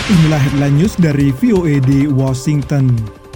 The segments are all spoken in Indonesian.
Inilah headline news dari VOA di Washington.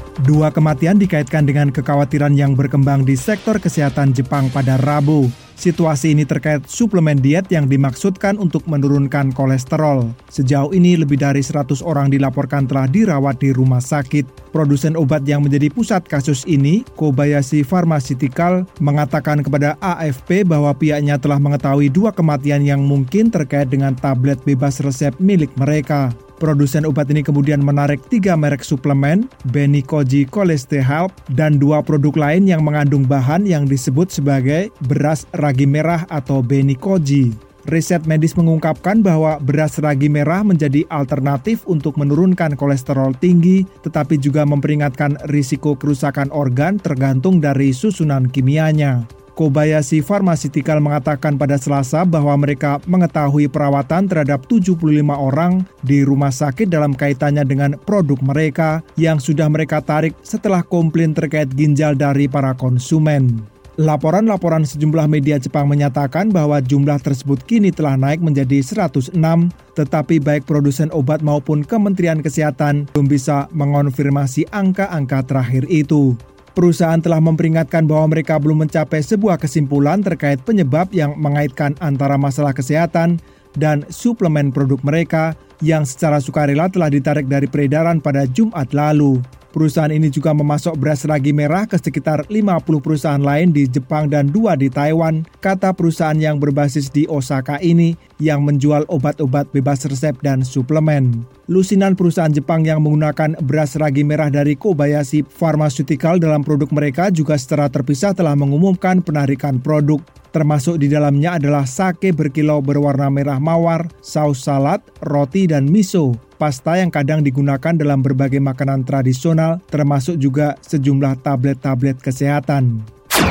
2 kematian dikaitkan dengan kekhawatiran yang berkembang di sektor kesehatan Jepang pada Rabu. Situasi ini terkait suplemen diet yang dimaksudkan untuk menurunkan kolesterol. Sejauh ini lebih dari 100 orang dilaporkan telah dirawat di rumah sakit. Produsen obat yang menjadi pusat kasus ini, Kobayashi Pharmaceutical, mengatakan kepada AFP bahwa pihaknya telah mengetahui 2 kematian yang mungkin terkait dengan tablet bebas resep milik mereka. Produsen obat ini kemudian menarik 3 merek suplemen, Benikoji Choleste Help, dan 2 produk lain yang mengandung bahan yang disebut sebagai beras ragi merah atau Benikoji. Riset medis mengungkapkan bahwa beras ragi merah menjadi alternatif untuk menurunkan kolesterol tinggi, tetapi juga memperingatkan risiko kerusakan organ tergantung dari susunan kimianya. Kobayashi Pharmaceutical mengatakan pada Selasa bahwa mereka mengetahui perawatan terhadap 75 orang di rumah sakit dalam kaitannya dengan produk mereka yang sudah mereka tarik setelah komplain terkait ginjal dari para konsumen. Laporan-laporan sejumlah media Jepang menyatakan bahwa jumlah tersebut kini telah naik menjadi 106, tetapi baik produsen obat maupun Kementerian Kesehatan belum bisa mengonfirmasi angka-angka terakhir itu. Perusahaan telah memperingatkan bahwa mereka belum mencapai sebuah kesimpulan terkait penyebab yang mengaitkan antara masalah kesehatan dan suplemen produk mereka yang secara sukarela telah ditarik dari peredaran pada Jumat lalu. Perusahaan ini juga memasok beras ragi merah ke sekitar 50 perusahaan lain di Jepang dan 2 di Taiwan, kata perusahaan yang berbasis di Osaka ini yang menjual obat-obat bebas resep dan suplemen. Lusinan perusahaan Jepang yang menggunakan beras ragi merah dari Kobayashi Pharmaceutical dalam produk mereka juga secara terpisah telah mengumumkan penarikan produk. Termasuk di dalamnya adalah sake berkilau berwarna merah mawar, saus salad, roti, dan miso. Pasta yang kadang digunakan dalam berbagai makanan tradisional, termasuk juga sejumlah tablet-tablet kesehatan.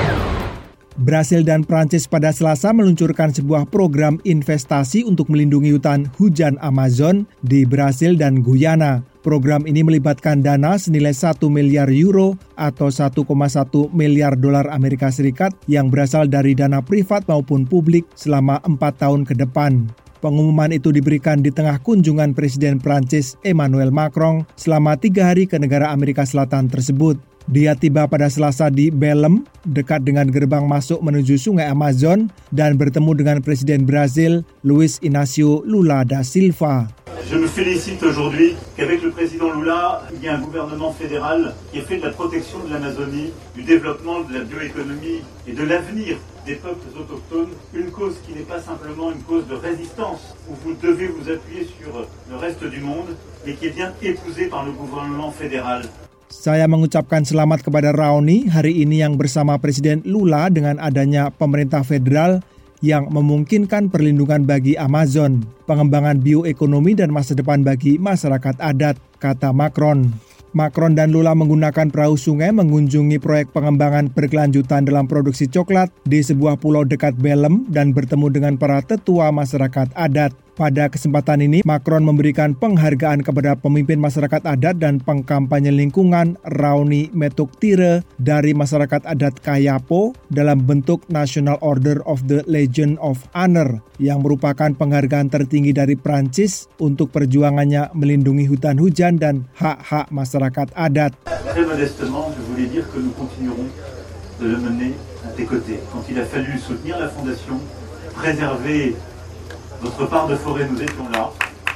Brasil dan Prancis pada Selasa meluncurkan sebuah program investasi untuk melindungi hutan hujan Amazon di Brasil dan Guyana. Program ini melibatkan dana senilai 1 miliar euro atau 1,1 miliar dolar Amerika Serikat yang berasal dari dana privat maupun publik selama 4 tahun ke depan. Pengumuman itu diberikan di tengah kunjungan Presiden Prancis Emmanuel Macron selama 3 hari ke negara Amerika Selatan tersebut. Dia tiba pada Selasa di Belém, dekat dengan gerbang masuk menuju Sungai Amazon, dan bertemu dengan Presiden Brasil Luiz Inácio Lula da Silva. Je me félicite aujourd'hui qu'avec le président Lula, il y a un gouvernement fédéral qui a fait de la protection de l'Amazonie, du développement de la bioéconomie et de l'avenir des peuples autochtones une cause qui n'est pas simplement une cause de résistance où vous devez vous appuyer sur le reste du monde, mais qui est bien épousée par le gouvernement fédéral. Saya mengucapkan selamat kepada Raoni hari ini yang bersama Presiden Lula dengan adanya pemerintah federal yang memungkinkan perlindungan bagi Amazon, pengembangan bioekonomi dan masa depan bagi masyarakat adat, kata Macron. Macron dan Lula menggunakan perahu sungai mengunjungi proyek pengembangan berkelanjutan dalam produksi coklat di sebuah pulau dekat Belém dan bertemu dengan para tetua masyarakat adat. Pada kesempatan ini, Macron memberikan penghargaan kepada pemimpin masyarakat adat dan pengkampanye lingkungan Raoni Metuktire dari masyarakat adat Kayapo dalam bentuk National Order of the Legion of Honor yang merupakan penghargaan tertinggi dari Prancis untuk perjuangannya melindungi hutan hujan dan hak-hak masyarakat adat. Très modestement, je voulais dire que nous continuerons de le mener à tes côtés. Quand il a fallu soutenir la fondation, préserver votre part de forêt, nous étions là.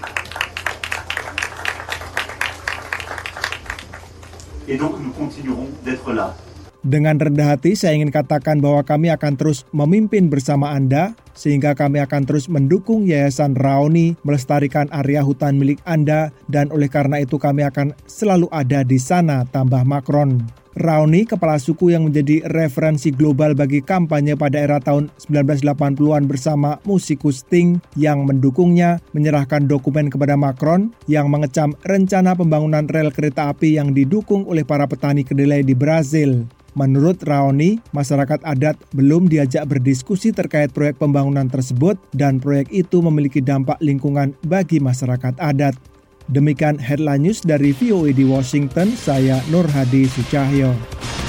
Et donc nous continuerons d'être là. Dengan rendah hati, saya ingin katakan bahwa kami akan terus memimpin bersama Anda, sehingga kami akan terus mendukung Yayasan Raoni melestarikan area hutan milik Anda, dan oleh karena itu kami akan selalu ada di sana, tambah Macron. Raoni, kepala suku yang menjadi referensi global bagi kampanye pada era tahun 1980-an bersama musikus Sting yang mendukungnya, menyerahkan dokumen kepada Macron yang mengecam rencana pembangunan rel kereta api yang didukung oleh para petani kedelai di Brasil. Menurut Raoni, masyarakat adat belum diajak berdiskusi terkait proyek pembangunan tersebut dan proyek itu memiliki dampak lingkungan bagi masyarakat adat. Demikian headline news dari VOA di Washington, saya Nur Hadi Sucahyo.